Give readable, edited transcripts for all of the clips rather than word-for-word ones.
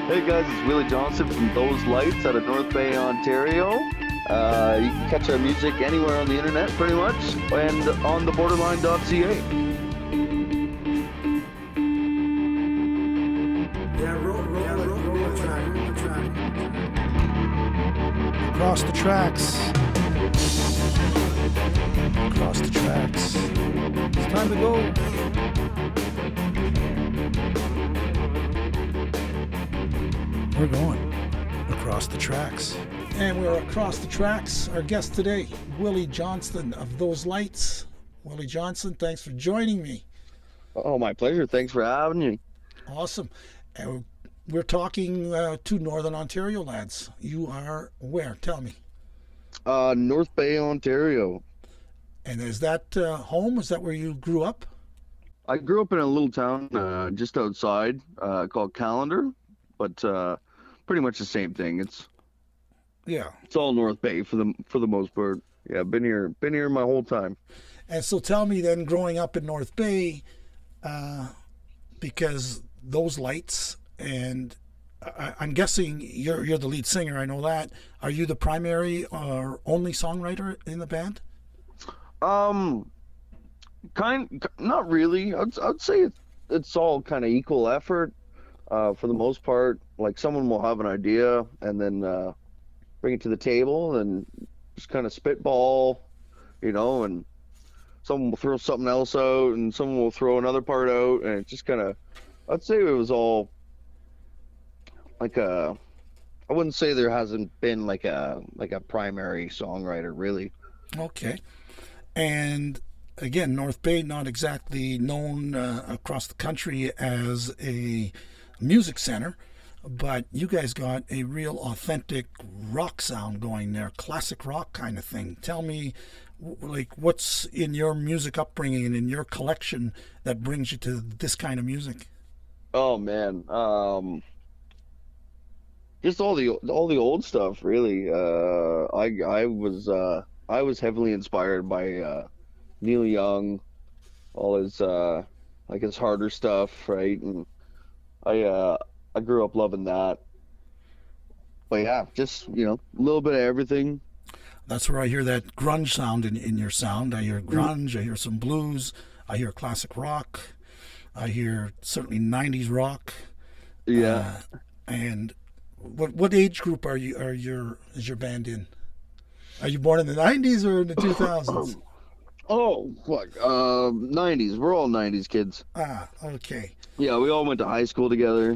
Hey guys, it's Willie Johnson from Those Lights out of North Bay, Ontario. You can catch our music anywhere on the internet, pretty much, and on theborderline.ca. Across the tracks. Across the tracks. It's time to go. We're going across the tracks. And we're across the tracks. Our guest today, Willie Johnson of Those Lights. Willie Johnson, thanks for joining me. Oh, my pleasure. Thanks for having me. Awesome. And we're talking to Northern Ontario lads. You are where? Tell me. North Bay, Ontario. And is that home? Is that where you grew up? I grew up in a little town just outside called Callender, but pretty much the same thing. It's all North Bay for the most part. Yeah, been here my whole time. And so tell me then, growing up in North Bay, because Those Lights, and I'm guessing you're the lead singer. I know that. Are you the primary or only songwriter in the band? Not really. I'd say it's all kind of equal effort. For the most part, like someone will have an idea and then bring it to the table and just kind of spitball, and someone will throw something else out and someone will throw another part out, and it's just kind of, I'd say it was all like I wouldn't say there hasn't been like a primary songwriter really. Okay. And again, North Bay, not exactly known across the country as a music center, but you guys got a real authentic rock sound going there, classic rock kind of thing. Tell me, like, what's in your music upbringing and in your collection that brings you to this kind of music? Oh man, just all the old stuff really. I was heavily inspired by Neil Young, all his like his harder stuff, right? And I grew up loving that. But yeah, just a little bit of everything. That's where I hear that grunge sound in your sound. I hear grunge, I hear some blues, I hear classic rock, I hear certainly 90s rock. Yeah. And what age group is your band in? Are you born in the 90s or in the 2000s? Oh, fuck. 90s. We're all 90s kids. Ah, okay. Yeah, we all went to high school together.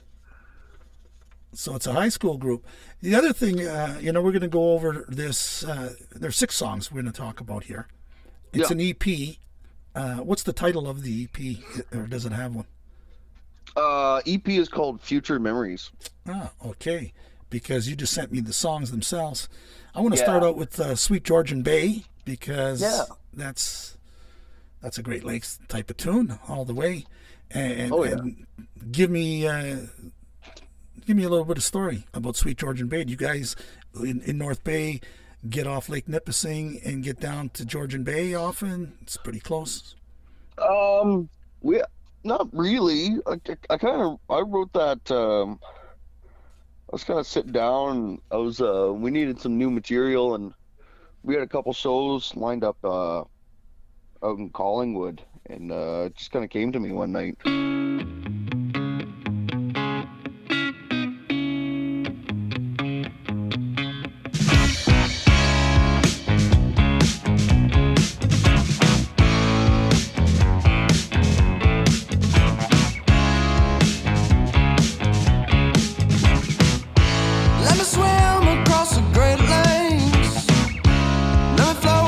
So it's a high school group. The other thing, we're going to go over this. There's 6 songs we're going to talk about here. It's an EP. What's the title of the EP, or does it have one? EP is called Future Memories. Ah, okay. Because you just sent me the songs themselves. I want to start out with Sweet Georgian Bay, because that's a Great Lakes type of tune all the way. And give me a little bit of story about Sweet Georgian Bay. Do you guys in North Bay get off Lake Nipissing and get down to Georgian Bay often? It's pretty close. We not really. I wrote that. I was kind of sitting down. We needed some new material, and we had a couple shows lined up out in Collingwood, and it just kind of came to me one night.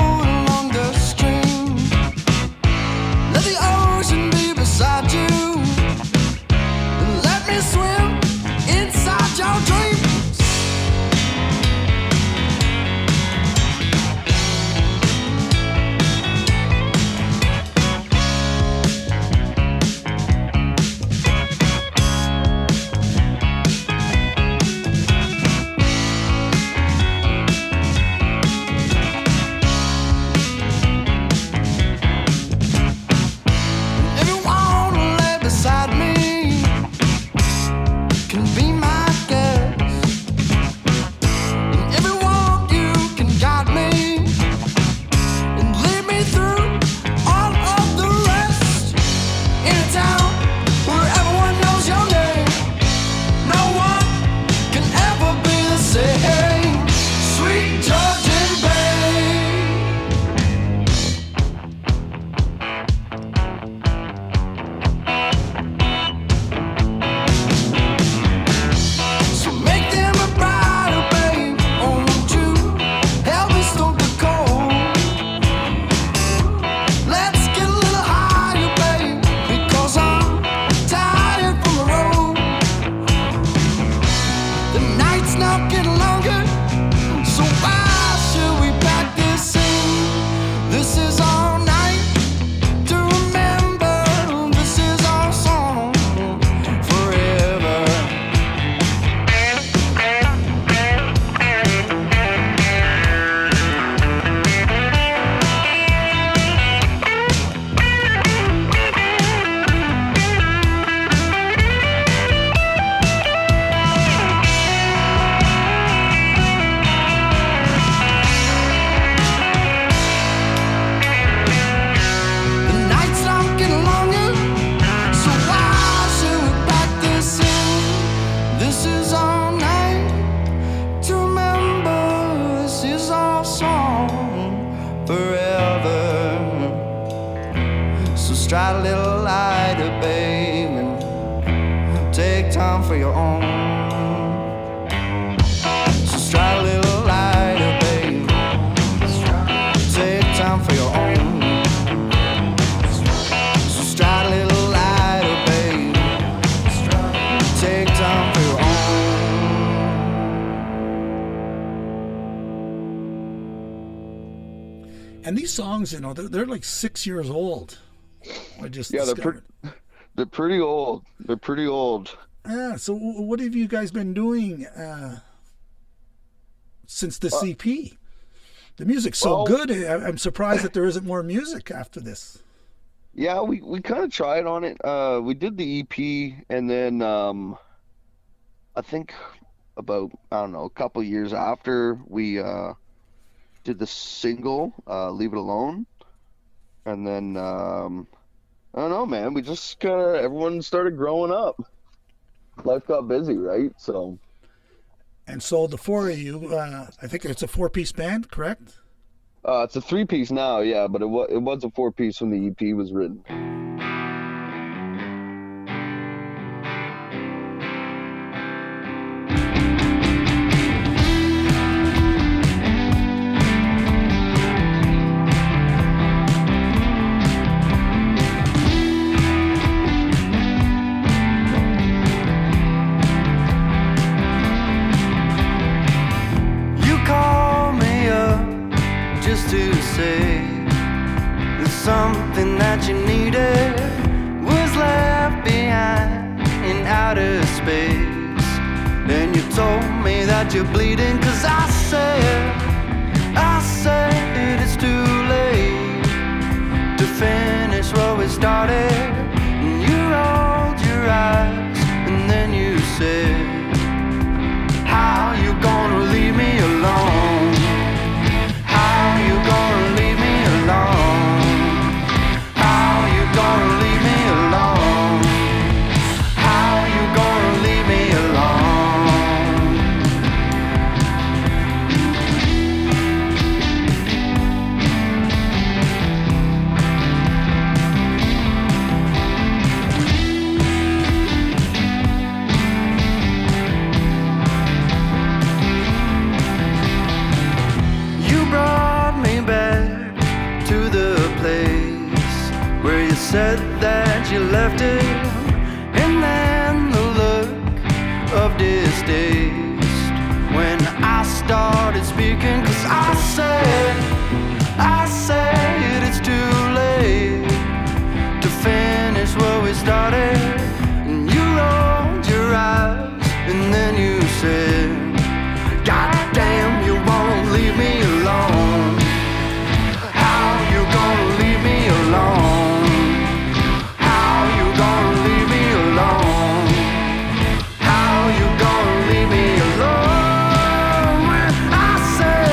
Let the ocean be beside you. stride a little lighter, babe, and take time for your own. So stride a little lighter, babe, take time for your own. So stride a little lighter, babe, take time for your own. And these songs, you know, they're like 6 years old. I just they're pretty old. They're pretty old. Yeah. So what have you guys been doing since this EP? The music's so good. I'm surprised that there isn't more music after this. Yeah, we kind of tried on it. We did the EP, and then I think about, I don't know, a couple years after, we did the single, Leave It Alone. And then I don't know, man. We just kind of, everyone started growing up. Life got busy, right? So. And so the four of you, I think it's a 4-piece band, correct? It's a 3-piece now, yeah, but it was a 4-piece when the EP was written. Something that you needed was left behind in outer space. Then you told me that you're bleeding, 'cause I said it's too late to finish what we started. And you rolled your eyes and then you said, how you gonna leave me alone? How you gonna leave me alone? Gonna leave me alone? How you gonna leave me alone? You brought me back to the place where you said that you left it, and then the look of distaste when I started speaking, 'cause I said it's too late to finish what we started. And you rolled your eyes and then you said, God damn, you won't leave me alone. How you gonna leave me alone? How you gonna leave me alone? How you gonna leave me alone? When I said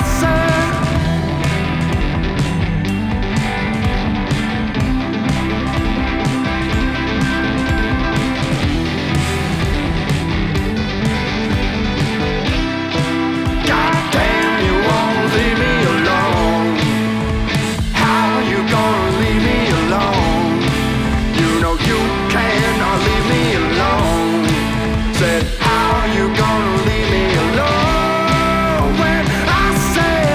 God damn, you won't leave me alone. How you gonna leave me alone? You know you cannot leave me alone. Said, how you gonna leave me alone? When I said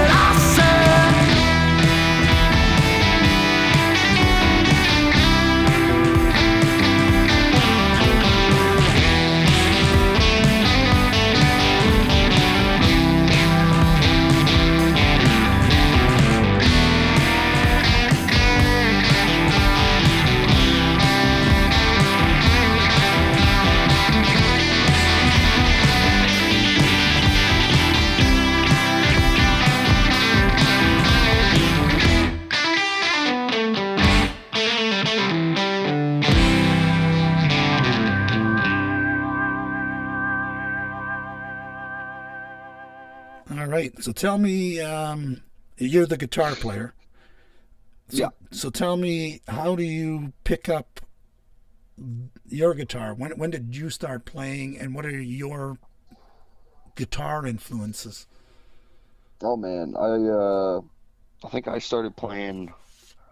All right. So tell me, you're the guitar player. Yeah. So tell me, how do you pick up your guitar? When did you start playing, and what are your guitar influences? Oh man, I think I started playing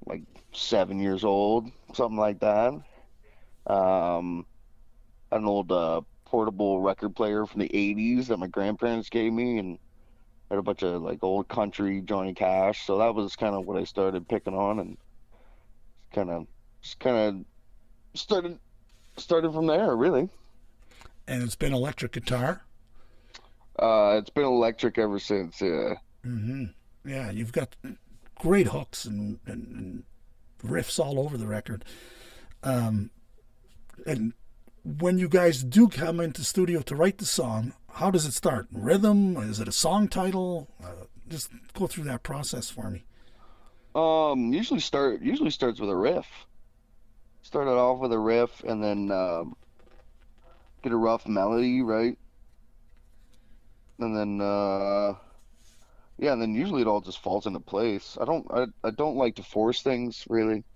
like 7 years old, something like that. An old portable record player from the 80s that my grandparents gave me, and had a bunch of like old country Johnny Cash. So that was kind of what I started picking on, and kind of started from there, really. And it's been electric guitar. It's been electric ever since. Yeah. Mm-hmm. Yeah, you've got great hooks and riffs all over the record. And when you guys do come into studio to write the song, how does it start? Rhythm? Is it a song title? Just go through that process for me. Usually starts with a riff. Started off with a riff, and then get a rough melody, right? And then and then usually it all just falls into place. I don't like to force things, really.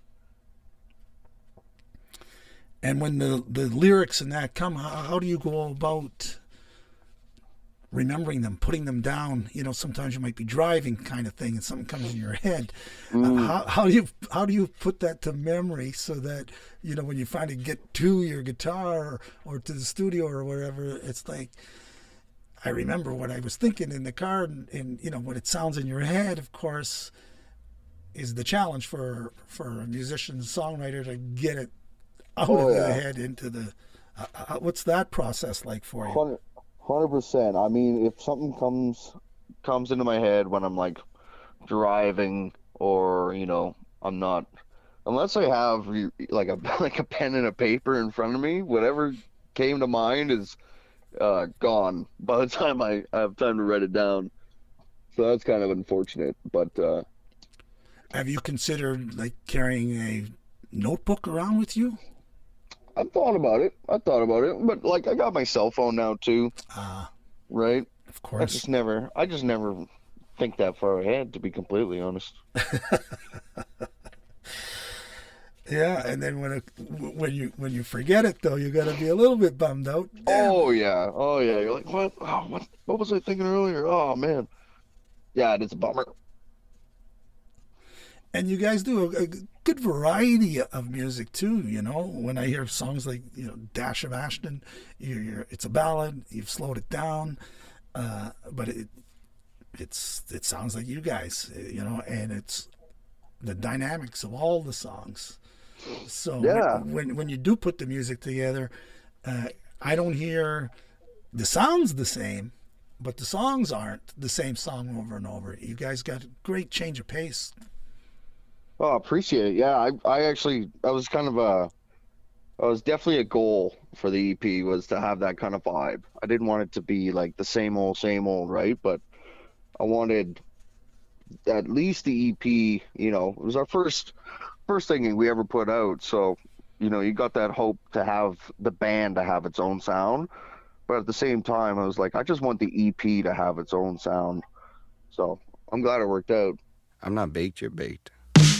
And when the lyrics and that come, how do you go about remembering them, putting them down? You know, sometimes you might be driving, kind of thing, and something comes in your head. How do you put that to memory so that, you know, when you finally get to your guitar or to the studio or wherever, it's like, I remember what I was thinking in the car, and you know, what it sounds in your head, of course, is the challenge for a musician, songwriter, to get it out of the head into the. What's that process like for you? 100%. I mean, if something comes into my head when I'm like driving, or you know, I'm not, unless I have like a pen and a paper in front of me, whatever came to mind is gone by the time I have time to write it down. So that's kind of unfortunate. But have you considered like carrying a notebook around with you? I've thought about it, but like I got my cell phone now too. Right? Of course. I just never think that far ahead, to be completely honest. Yeah, and then when you forget it though, you got to be a little bit bummed out. Damn. Oh yeah. You're like, what? Oh, what was I thinking earlier? Oh man. Yeah, it's a bummer. And you guys do a good variety of music too. You know, when I hear songs like, you know, Dash of Ashton, it's a ballad. You've slowed it down, but it sounds like you guys. You know, and it's the dynamics of all the songs. So yeah. when you do put the music together, I don't hear the sounds the same, but the songs aren't the same song over and over. You guys got a great change of pace. Oh, appreciate it. Yeah, I was definitely a goal for the EP, was to have that kind of vibe. I didn't want it to be like the same old, right? But I wanted at least the EP, you know, it was our first thing we ever put out. So, you know, you got that hope to have the band to have its own sound. But at the same time, I was like, I just want the EP to have its own sound. So I'm glad it worked out. I'm not baked, you're baked.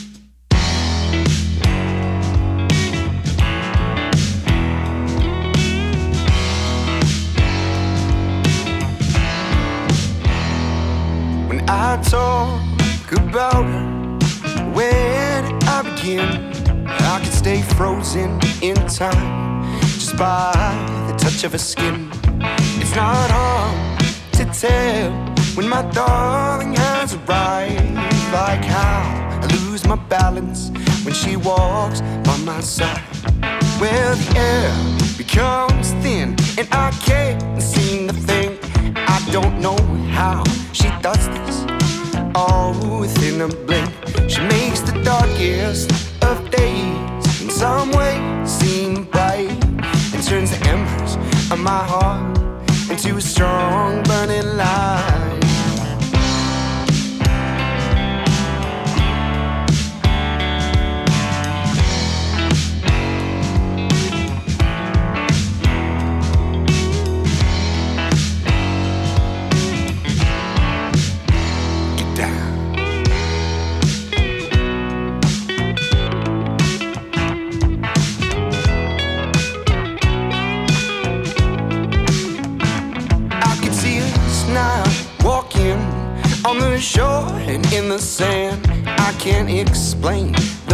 When I talk about where did I begin, I could stay frozen in time just by the touch of her skin. It's not hard to tell when my darling has arrived, like how I lose my balance when she walks by my side. Well, the air becomes thin and I can't seem to think. I don't know how she does this, all within a blink. She makes the darkest of days in some way seem bright, and turns the embers of my heart into a strong burning light. On the shore and in the sand, I can't explain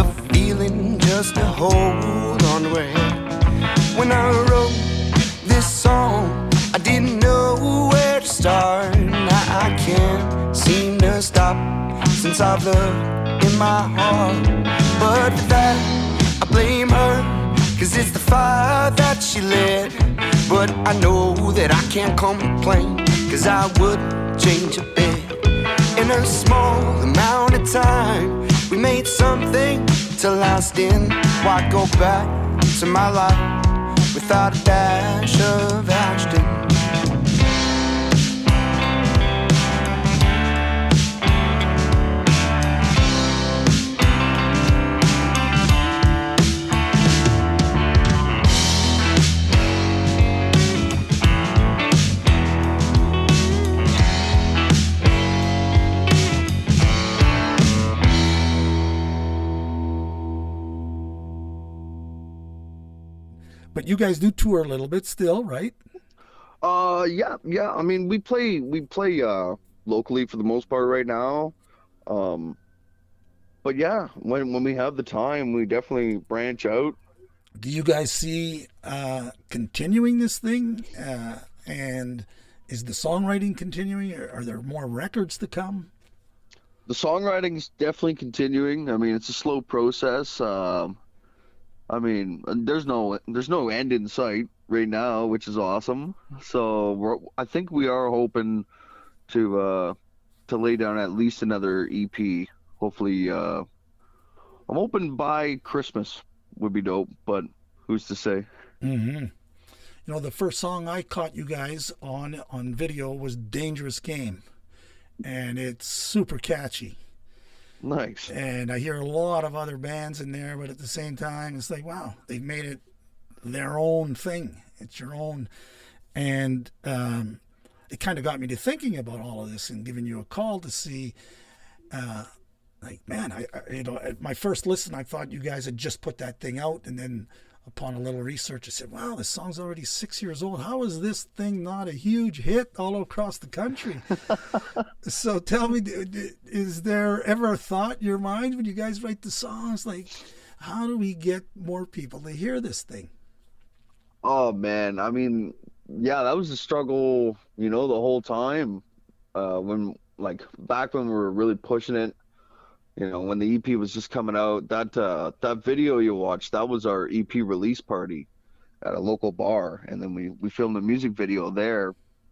feeling just to hold on to her hand. When I wrote this song, I didn't know where to start. I can't seem to stop since I've looked in my heart. But for that, I blame her, 'cause it's the fire that she lit. But I know that I can't complain, 'cause I wouldn't change a bit. In a small amount of time, we made something to last in. Why go back to my life without a dash of Ashton? But you guys do tour a little bit still, right? Yeah. I mean, we play locally for the most part right now. But yeah, when we have the time, we definitely branch out. Do you guys see continuing this thing? And is the songwriting continuing? Are there more records to come? The songwriting's definitely continuing. I mean, it's a slow process. I mean, there's no end in sight right now, which is awesome. So I think we are hoping to lay down at least another EP. Hopefully, I'm hoping by Christmas would be dope, but who's to say? Mm-hmm. You know, the first song I caught you guys on video was "Dangerous Game," and it's super catchy. Nice. And I hear a lot of other bands in there, but at the same time, it's like, wow, they've made it their own thing. It's your own. And it kind of got me to thinking about all of this and giving you a call to see, like, man, I at my first listen, I thought you guys had just put that thing out. And then upon a little research, I said, wow, this song's already 6 years old. How is this thing not a huge hit all across the country? So tell me, is there ever a thought in your mind when you guys write the songs, like, how do we get more people to hear this thing? Oh man, I mean, yeah, that was a struggle, the whole time. Back when we were really pushing it. When the EP was just coming out, that video you watched, that was our EP release party at a local bar, and then we filmed a music video there.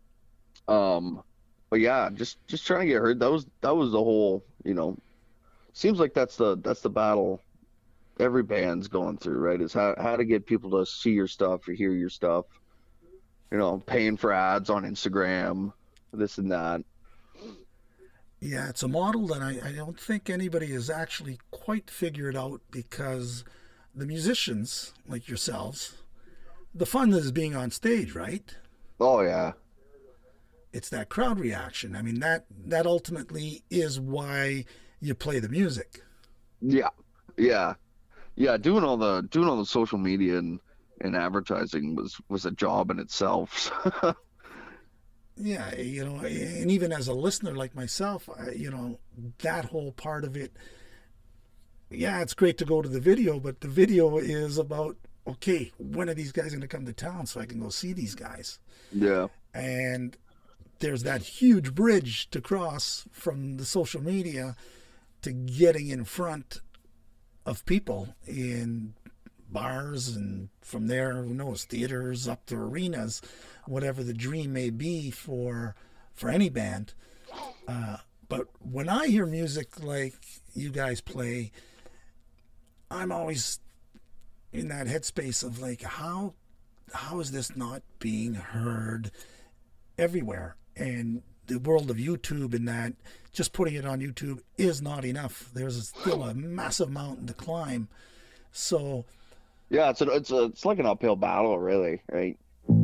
But yeah, just trying to get heard. That was the whole, seems like that's the battle every band's going through, right? Is how to get people to see your stuff or hear your stuff. Paying for ads on Instagram, this and that. Yeah, it's a model that I don't think anybody has actually quite figured out, because the musicians, like yourselves, the fun is being on stage, right? Oh, yeah. It's that crowd reaction. I mean, that ultimately is why you play the music. Yeah. Doing all the social media and advertising was a job in itself. Yeah, and even as a listener like myself, that whole part of it, yeah, it's great to go to the video, but the video is about, okay, when are these guys going to come to town so I can go see these guys? Yeah. And there's that huge bridge to cross from the social media to getting in front of people in bars, and from there, who knows, theaters up to arenas, whatever the dream may be for any band. But when I hear music like you guys play, I'm always in that headspace of like, how is this not being heard everywhere? And the world of YouTube and that, just putting it on YouTube is not enough. There's still a massive mountain to climb. So yeah, it's like an uphill battle, really, right?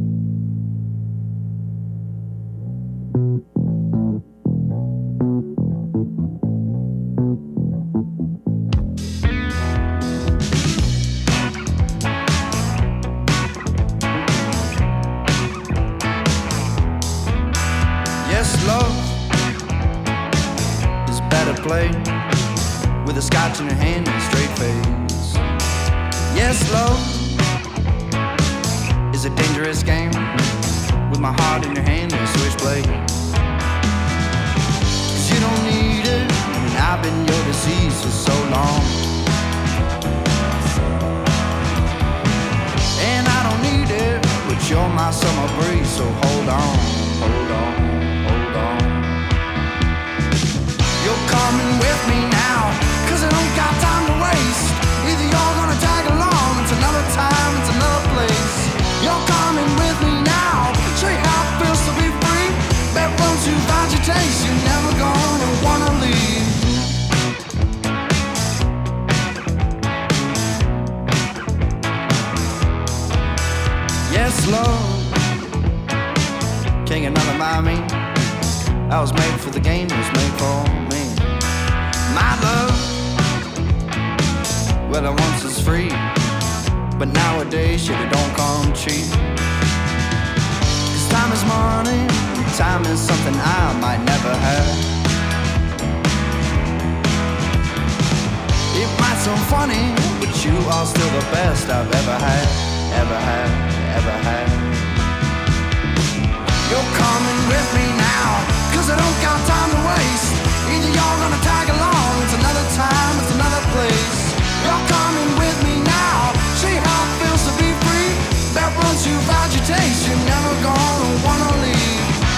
Yes, love is better played with a scotch in your hand and a straight face. Yes, love is a dangerous game. With my heart in your hand and a switchblade. 'Cause you don't need it, and I've been your disease for so long. And I don't need it, but you're my summer breeze, so hold on, hold on, hold on. You're coming with me now, 'cause I don't got time to waste. Either you're gonna tag along, it's another time, it's another place. You're coming with me now, show you how it feels to be free. Bet once you find your taste, you're never gonna wanna leave. Yes, love, king another Miami. I was made for the game, it was made for me. My love, well, it once was free, but nowadays shit, it don't come cheap. 'Cause time is money, and time is something I might never have. It might sound funny, but you are still the best I've ever had, ever had, ever had. You're coming with me now, 'cause I don't got time to waste. Either you're gonna tag along, it's another time, it's another place. You're coming with me now, see how it feels to be free. Bet once you found your taste, you're never gonna wanna leave.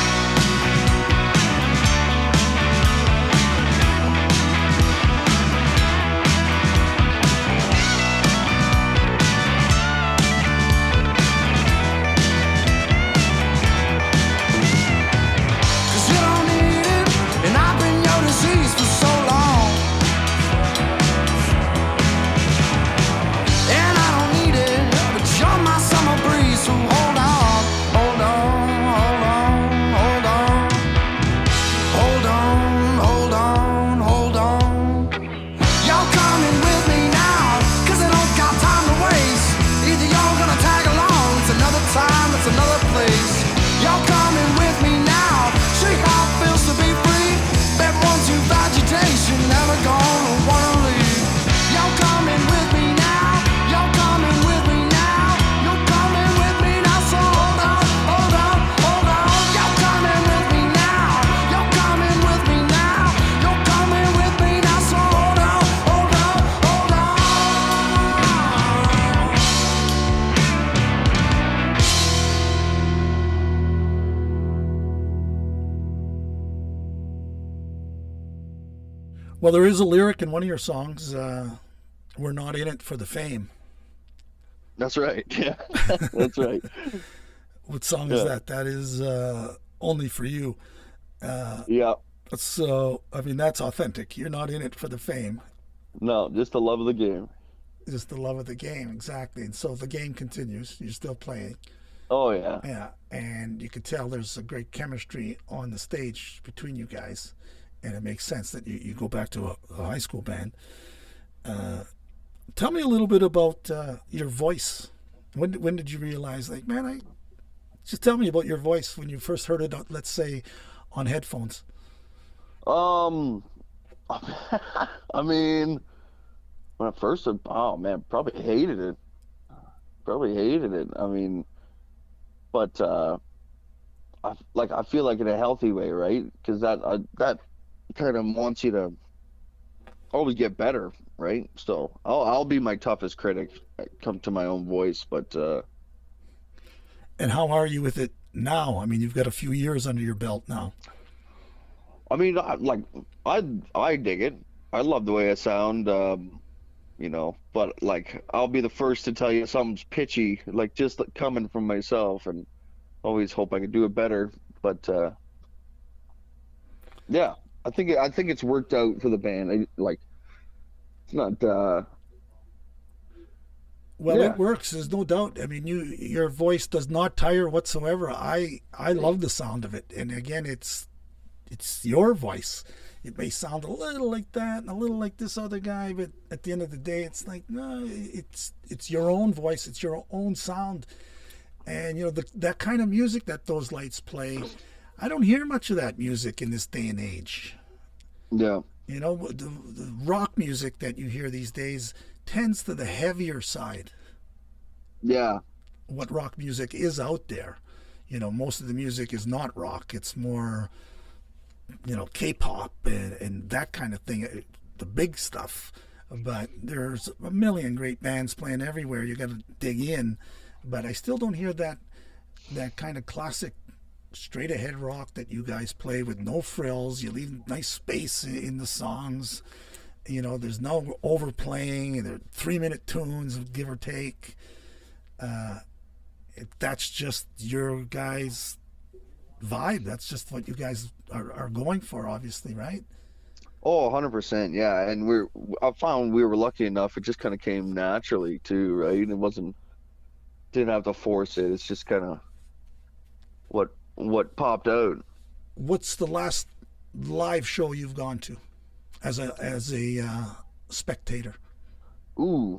Well, there is a lyric in one of your songs, we're not in it for the fame. That's right. Yeah, that's right. What song is that? That is Only for You. Yeah. So, I mean, that's authentic. You're not in it for the fame. No, just the love of the game. Just the love of the game, exactly. And so the game continues. You're still playing. Oh, yeah. Yeah, and you can tell there's a great chemistry on the stage between you guys. And it makes sense that you go back to a high school band. Tell me a little bit about your voice. When did you realize, like, man, just tell me about your voice when you first heard it, let's say, on headphones. I mean, when I first heard, oh man, probably hated it. I mean, but I feel like in a healthy way, right? Because that kind of wants you to always get better, right? So I'll be my toughest critic. Come to my own voice, but. And how are you with it now? I mean, you've got a few years under your belt now. I mean, I dig it. I love the way I sound, but like I'll be the first to tell you something's pitchy, like just coming from myself, and always hope I can do it better. But yeah, I think it's worked out for the band. It's not. Well, yeah. It works. There's no doubt. I mean, your voice does not tire whatsoever. I love the sound of it. And again, it's your voice. It may sound a little like that and a little like this other guy, but at the end of the day, it's like, no, it's your own voice. It's your own sound. And, that kind of music that those lights play, I don't hear much of that music in this day and age. Yeah. The rock music that you hear these days tends to the heavier side. Yeah. What rock music is out there. Most of the music is not rock. It's more, K-pop and that kind of thing, the big stuff. But there's a million great bands playing everywhere. You got to dig in. But I still don't hear that kind of classic straight ahead rock that you guys play with no frills. You leave nice space in the songs. There's no overplaying. They're 3-minute tunes, give or take. That's just your guys' vibe. That's just what you guys are going for, obviously, right? Oh, 100%. Yeah. And I found we were lucky enough. It just kind of came naturally too, right? It didn't have to force it. It's just kind of what popped out. What's the last live show you've gone to as a spectator? Ooh.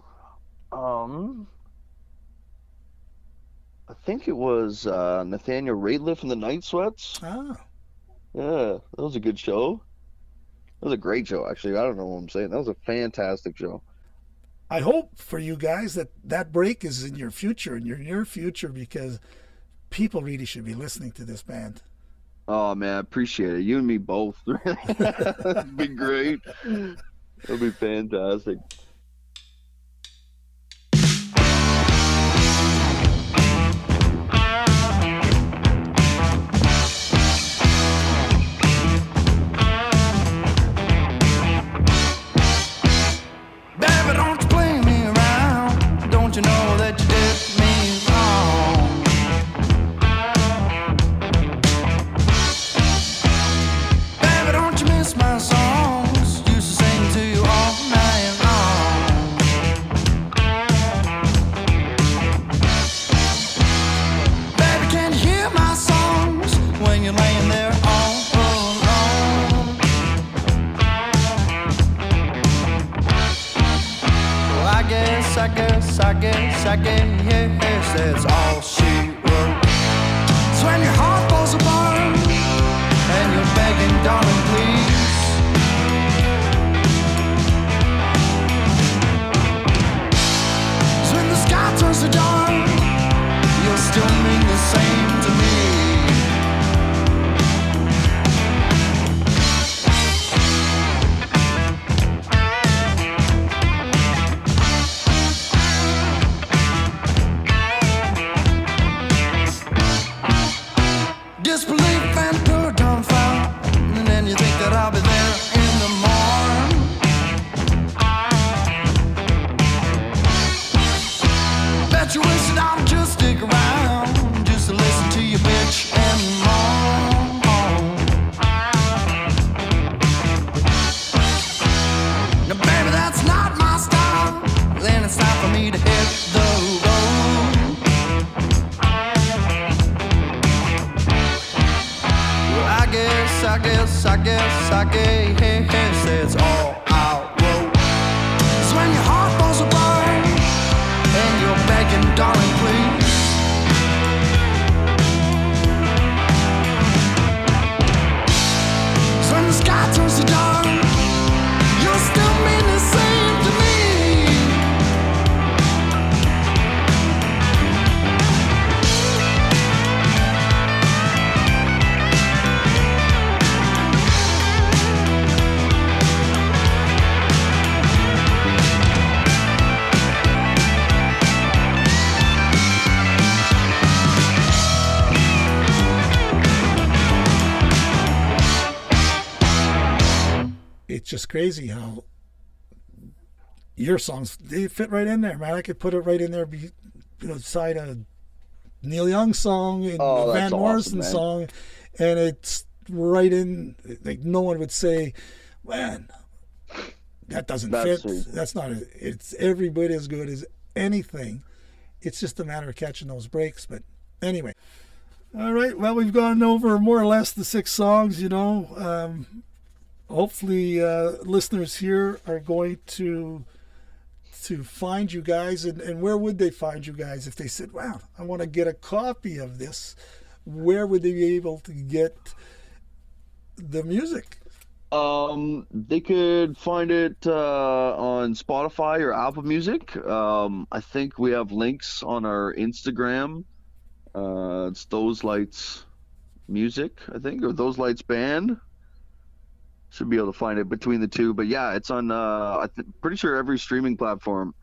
I think it was Nathaniel Rateliff and the Night Sweats. Ah. Yeah, that was a good show. That was a great show, actually. I don't know what I'm saying. That was a fantastic show. I hope for you guys that break is in your future, in your near future, because people really should be listening to this band. Oh, man, I appreciate it. You and me both. That'd be great. That'd be fantastic. I guess that's all she wrote. It's when your heart falls apart and you're begging, darling, please. It's when the sky turns to dark, you'll still mean the same to me. Disbelief and pure dumbfound, and then you think that I'll be there in the morning. Bet you wish that I would just stick around, just to listen to you bitch and moan. Now baby, that's not my style. Then it's time for me to hit the road. I guess that's all I wrote. It's when your heart falls apart and you're begging, darling, please. It's when the sky turns to dark, you'll still mean the same to me. It's just crazy how your songs, they fit right in there, man. I could put it right in there beside a Neil Young song and a Van Morrison song, and it's right in. Like no one would say, man, that doesn't fit. Sweet. That's not it. It's every bit as good as anything. It's just a matter of catching those breaks. But anyway, all right. Well, we've gone over more or less the 6 songs. Hopefully listeners here are going to find you guys, and where would they find you guys if they said, wow, I want to get a copy of this? Where would they be able to get the music? They could find it on Spotify or Apple Music. I think we have links on our Instagram. It's Those Lights Music, I think, or Those Lights Band. Should be able to find it between the two. But yeah, it's on pretty sure every streaming platform.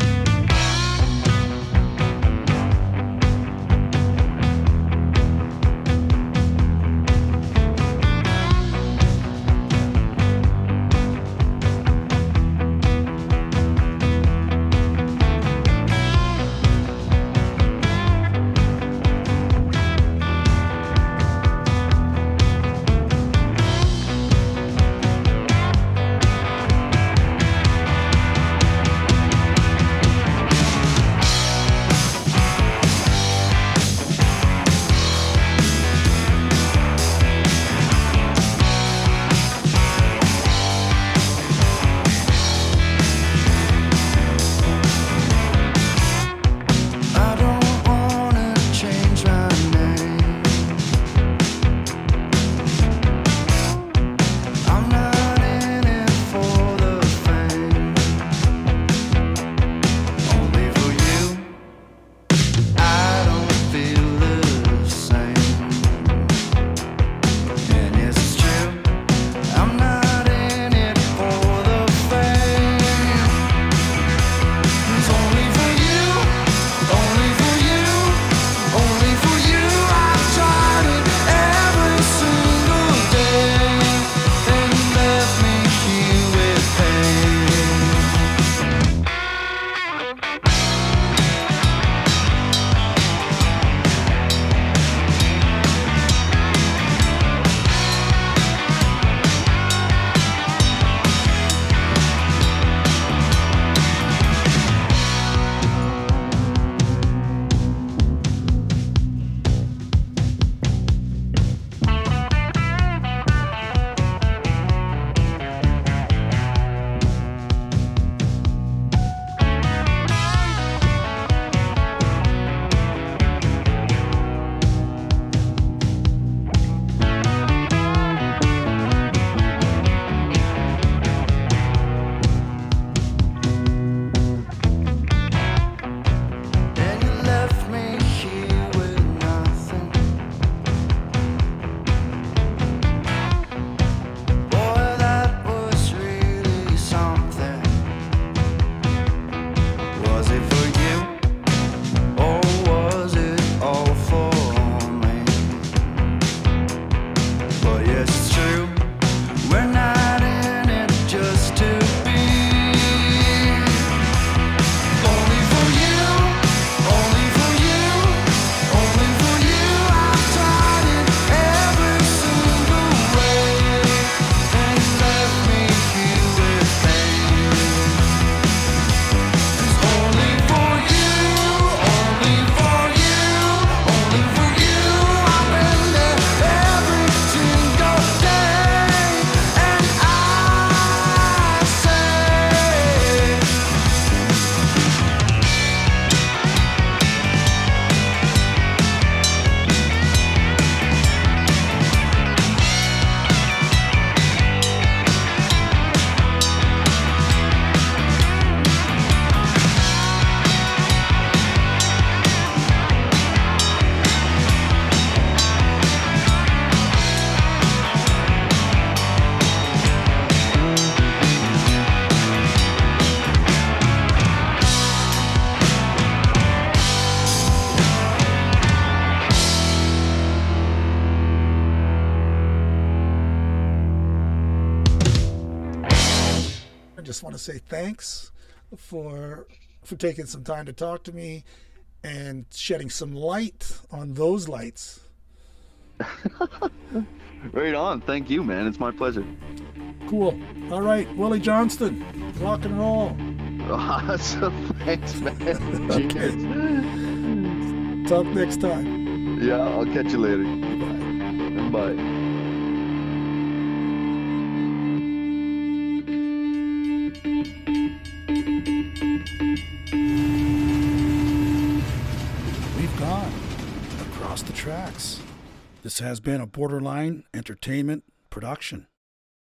just want to say thanks for taking some time to talk to me and shedding some light on those lights. Right on. Thank you, man. It's my pleasure. Cool. All right, Willie Johnston, rock and roll. Awesome. Thanks, man. Okay. Cheers. Talk next time. Yeah, I'll catch you later. Bye. Bye. We've gone across the tracks. This has been a Borderline Entertainment production.